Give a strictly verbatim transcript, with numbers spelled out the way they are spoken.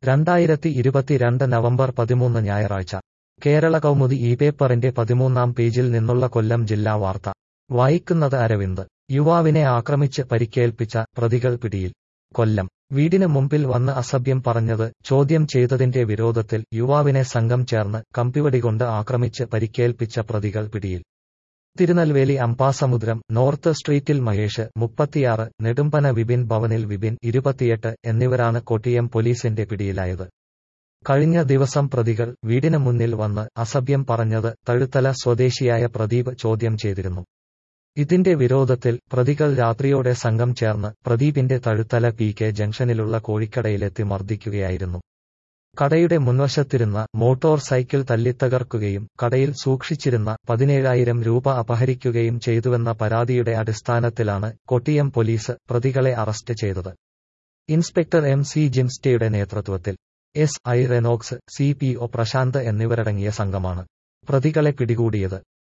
രണ്ടായിരത്തി ഇരുപത്തിരണ്ട് നവംബർ പതിമൂന്ന് ഞായറാഴ്ച കേരള കൗമുദി ഈ പേപ്പറിന്റെ പതിമൂന്നാം പേജിൽ നിന്നുള്ള കൊല്ലം ജില്ലാ വാർത്ത വായിക്കുന്നത് അരവിന്ദ്. യുവാവിനെ ആക്രമിച്ച് പരിക്കേൽപ്പിച്ച പ്രതികൾ പിടിയിൽ. കൊല്ലം. വീടിന് മുമ്പിൽ വന്ന് അസഭ്യം പറഞ്ഞത് ചോദ്യം ചെയ്തതിന്റെ വിരോധത്തിൽ യുവാവിനെ സംഘം ചേർന്ന് കമ്പിവടികൊണ്ട് ആക്രമിച്ച് പരിക്കേൽപ്പിച്ച പ്രതികൾ പിടിയിൽ. തിരുനെൽവേലി അമ്പാസമുദ്രം നോർത്ത് സ്ട്രീറ്റിൽ മഹേഷ് മുപ്പത്തിയാറ്, നെടുമ്പന വിപിൻ ഭവനിൽ വിപിൻ ഇരുപത്തിയെട്ട് എന്നിവരാണ് കൊട്ടിയം പോലീസിന്റെ പിടിയിലായത്. കഴിഞ്ഞ ദിവസം പ്രതികൾ വീടിന് മുന്നിൽ വന്ന് അസഭ്യം പറഞ്ഞത് തഴുത്തല സ്വദേശിയായ പ്രദീപ് ചോദ്യം ചെയ്തിരുന്നു. ഇതിന്റെ വിരോധത്തിൽ പ്രതികൾ രാത്രിയോടെ സംഘം ചേർന്ന് പ്രദീപിന്റെ തഴുത്തല പി കെ ജംഗ്ഷനിലുള്ള കോഴിക്കടയിലെത്തി മർദ്ദിക്കുകയായിരുന്നു. കടയുടെ മുൻവശത്തിരുന്ന മോട്ടോർ സൈക്കിൾ തല്ലിത്തകർക്കുകയും കടയിൽ സൂക്ഷിച്ചിരുന്ന പതിനേഴായിരം രൂപ അപഹരിക്കുകയും ചെയ്തുവെന്ന പരാതിയുടെ അടിസ്ഥാനത്തിലാണ് കൊട്ടിയം പോലീസ് പ്രതികളെ അറസ്റ്റ് ചെയ്തത്. ഇൻസ്പെക്ടർ എം സി ജിംസ്റ്റയുടെ നേതൃത്വത്തിൽ S I Renox, C P O Prashant എന്നിവരടങ്ങിയ സംഘമാണ് പ്രതികളെ പിടികൂടിയത്.